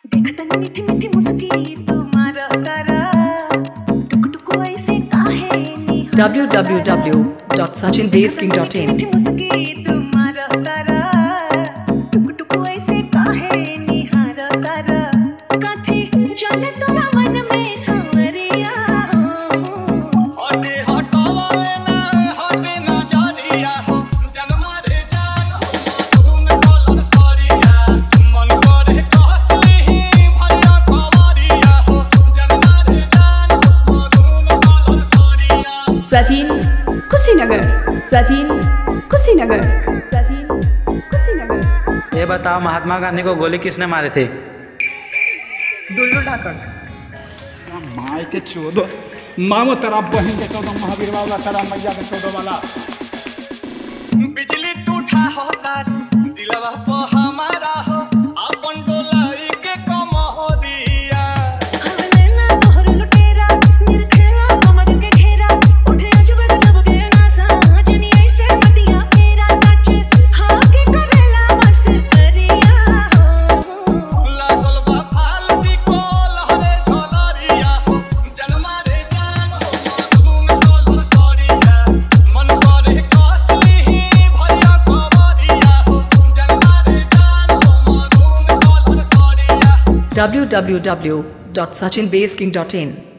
देखता मीठी मीठी मुस्की तुम्हारा तारा टुक टुक ऐसे काहे www.sachinbasking.in मीठी मुस्की तुम्हारा तारा टुक टुक ऐसे काहे निहारा तारा काथी चले तोरा मन में सांवरिया हटे हटावा ना हटे ना जारिया हो जनमा रे जान हो तुम डॉलर सॉरीया मन करे कहसली भरिया खबरिया हो जनमा रे जान हो तुम डॉलर सॉरीया सचिन कुशीनगर सचिन कुशीनगर सचिन कुशीनगर। ये बताओ महात्मा गांधी को गोली किसने मारे थे? दुल्लू ढाकर। माई के चौदह मामो तेरा बहन के 14 महावीर वाला तेरा मैया के 14 वाला बिजली टूटा होता दिलवा पे हमारा हो अपन डोलाई के कमरिया हमने ना तोहर लुटेरा निरखेला कमर के घेरा उठे अजब गजब के नासा जनी ऐसे मतिया मेरा सच हाँ के करेला बस करिया लागल बा फालती को लहरे झलरिया हो जनमा रे जान हो तुम डॉलर सॉरीया मन करे कसली भरिया खबरिया हो जनमा रे जान हो तुम डॉलर सॉरीया www.sachinbasking.in